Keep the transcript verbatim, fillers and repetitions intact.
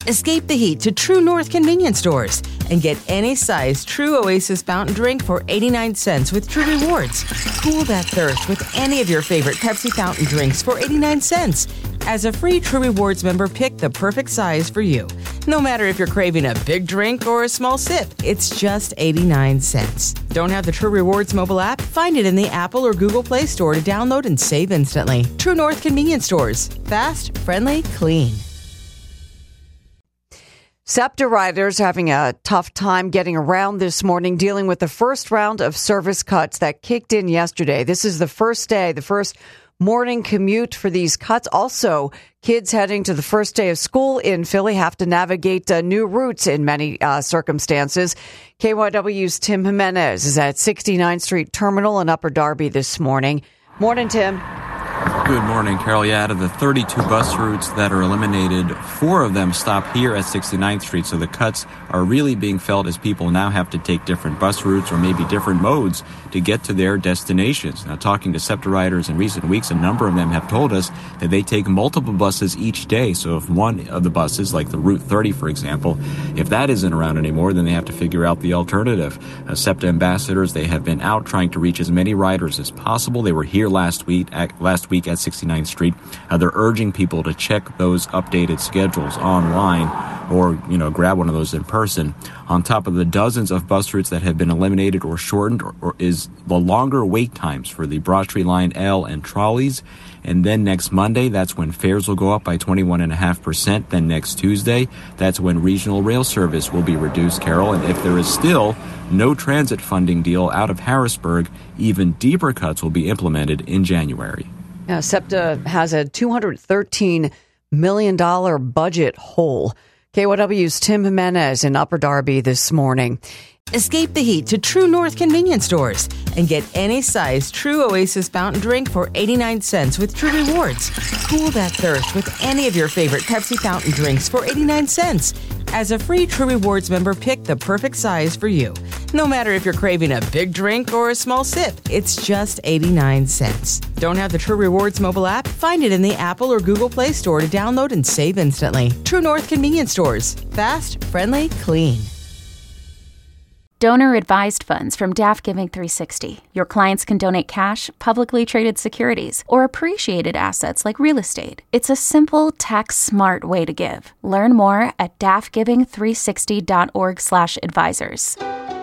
Escape the heat to True North convenience stores and get any size True Oasis fountain drink for eighty-nine cents with True Rewards. Cool that thirst with any of your favorite Pepsi fountain drinks for eighty-nine cents. As a free True Rewards member, pick the perfect size for you. No matter if you're craving a big drink or a small sip, it's just eighty-nine cents. Don't have the True Rewards mobile app? Find it in the Apple or Google Play Store to download and save instantly. True North convenience stores. Fast, friendly, clean. SEPTA riders having a tough time getting around this morning, dealing with the first round of service cuts that kicked in yesterday. This is the first day, the first morning commute for these cuts. Also, kids heading to the first day of school in Philly have to navigate uh, new routes in many uh, circumstances. K Y W's Tim Jimenez is at sixty-ninth Street Terminal in Upper Darby this morning. Morning, Tim. Good morning, Carol. Yeah, out of the thirty-two bus routes that are eliminated, four of them stop here at sixty-ninth Street. So the cuts are really being felt as people now have to take different bus routes or maybe different modes to get to their destinations. Now, talking to SEPTA riders in recent weeks, a number of them have told us that they take multiple buses each day. So if one of the buses, like the Route thirty, for example, if that isn't around anymore, then they have to figure out the alternative. Uh, SEPTA ambassadors, they have been out trying to reach as many riders as possible. They were here last week at, last week at sixty-ninth Street. Uh, they're urging people to check those updated schedules online or, you know, grab one of those in person. On top of the dozens of bus routes that have been eliminated or shortened or, or is the longer wait times for the Broad Street Line L and trolleys. And then next Monday, that's when fares will go up by twenty-one point five percent. Then next Tuesday, that's when regional rail service will be reduced, Carol. And if there is still no transit funding deal out of Harrisburg, even deeper cuts will be implemented in January. Yeah, SEPTA has a two hundred thirteen million dollars budget hole. K Y W's Tim Jimenez in Upper Darby this morning. Escape the heat to True North convenience stores and get any size True Oasis fountain drink for eighty-nine cents with True Rewards. Cool that thirst with any of your favorite Pepsi fountain drinks for eighty-nine cents. As a free True Rewards member, pick the perfect size for you. No matter if you're craving a big drink or a small sip, it's just eighty-nine cents. Don't have the True Rewards mobile app? Find it in the Apple or Google Play Store to download and save instantly. True North convenience stores. Fast, friendly, clean. Donor-advised funds from D A F Giving three sixty. Your clients can donate cash, publicly traded securities, or appreciated assets like real estate. It's a simple, tax-smart way to give. Learn more at d a f giving three sixty dot org slash advisors.